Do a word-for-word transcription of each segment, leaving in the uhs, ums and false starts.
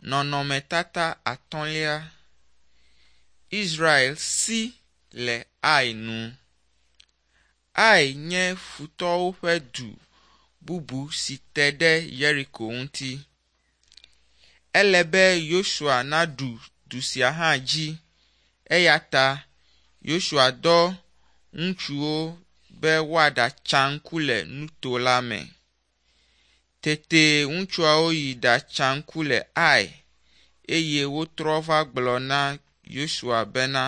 Nɔnɔmetata atɔ̃lia. Israel si le Ai nu. Ai nye futɔwo ƒe du bubu si te ɖe Yeriko ŋuti. Ele be Yosua naɖu du sia hã dzi, eya ta Yosua dɔ ŋutsuwo be woaɖatsa ŋku le nuto la me. Tete ŋutsuawo yi ɖatsa ŋku le Ai, eye wotrɔ va gblɔ na Yosua bena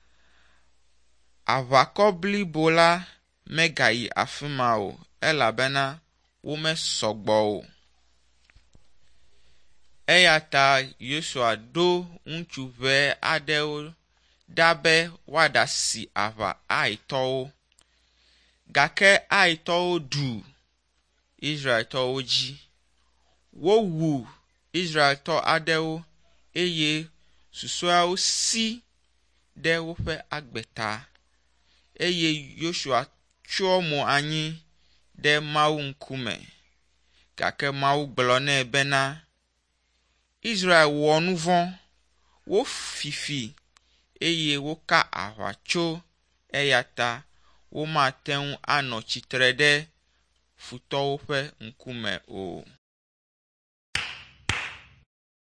aʋakɔ blibo la megayi afi ma o, elabena womesɔgbɔ o. Eya ta Yosua ɖo ŋutsu ʋɛ aɖewo ɖa be woaɖasi aʋa Aitɔwo, gake Aitɔwo ɖu Israeltɔwo dzi. Wowu Israeltɔ aɖewo eye susɔeawo si ɖe woƒe agbeta, eye Yosua tsyɔ mo anyi ɖe Mawu ŋkume, gake Mawu gblɔ nɛ bena Israel wɔ nu vɔ̃, wofifi eye woka aʋatso, eya ta womate ŋu anɔ tsitre ɖe futɔwo ƒe ŋkume o.